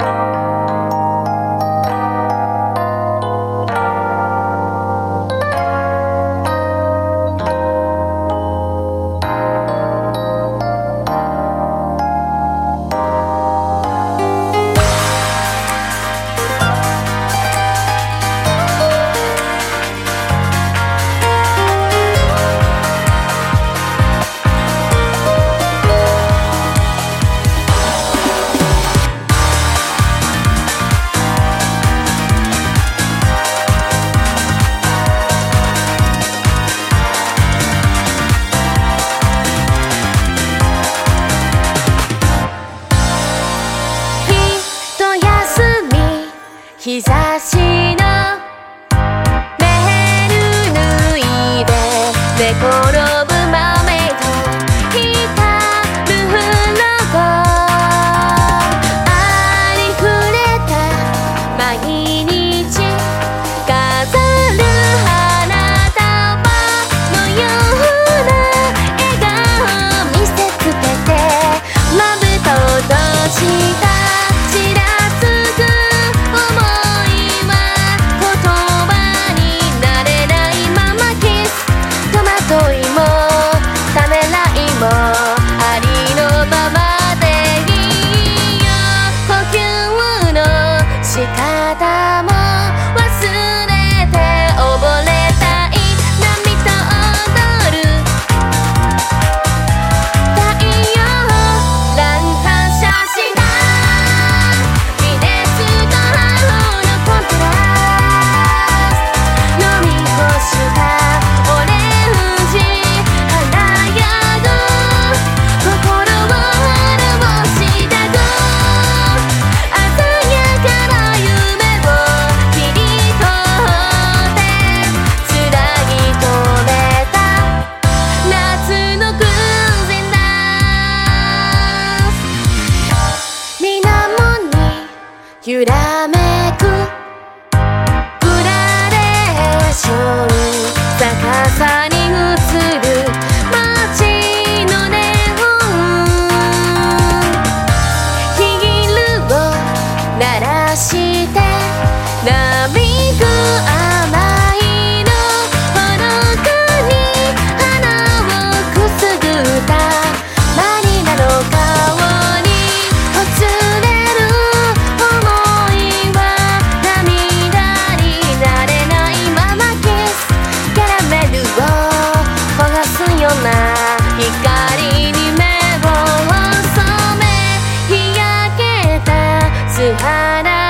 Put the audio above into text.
日差しのメール脱いで寝転ぶマーメイド光る風呂ありふれた毎日飾る花束のような笑顔見せつけてまぶたを閉じたありのままでいいよ呼吸の仕方も忘れて溺れたい波と踊る太陽乱反射した微熱と青のコントラスト飲み干したオレンジ揺らめくグラデーション逆さに映る街のネオンヒールを鳴らしてなびく甘いのほのかに花をくすぐったマリナの顔にほつれ光に目を染め日焼けた素肌